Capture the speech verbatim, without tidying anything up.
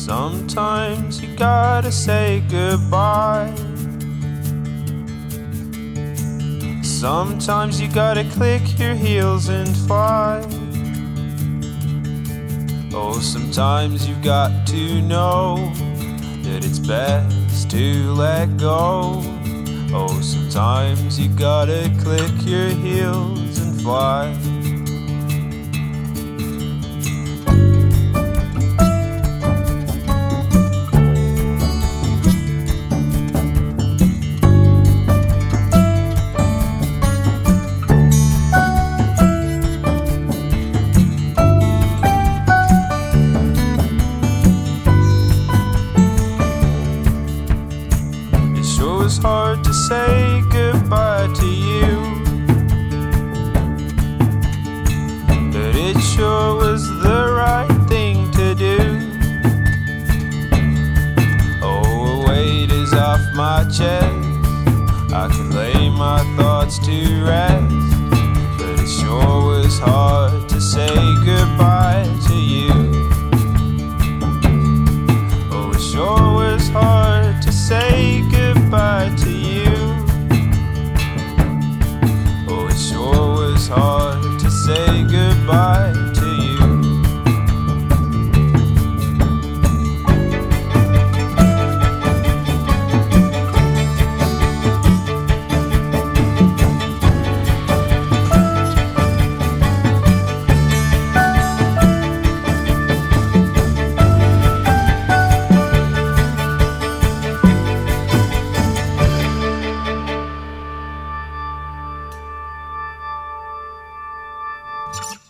Sometimes you gotta say goodbye. Sometimes you gotta click your heels and fly. Oh, sometimes you got to know that it's best to let go. Oh, sometimes you gotta click your heels and fly. It's hard to say goodbye to you, but it sure was the right thing to do. Oh, a weight is off my chest, I can lay my thoughts to rest, but it sure was hard to say goodbye to you. Oh, it sure was hard to say goodbye to you. Oh, it sure was hard to say goodbye to you. You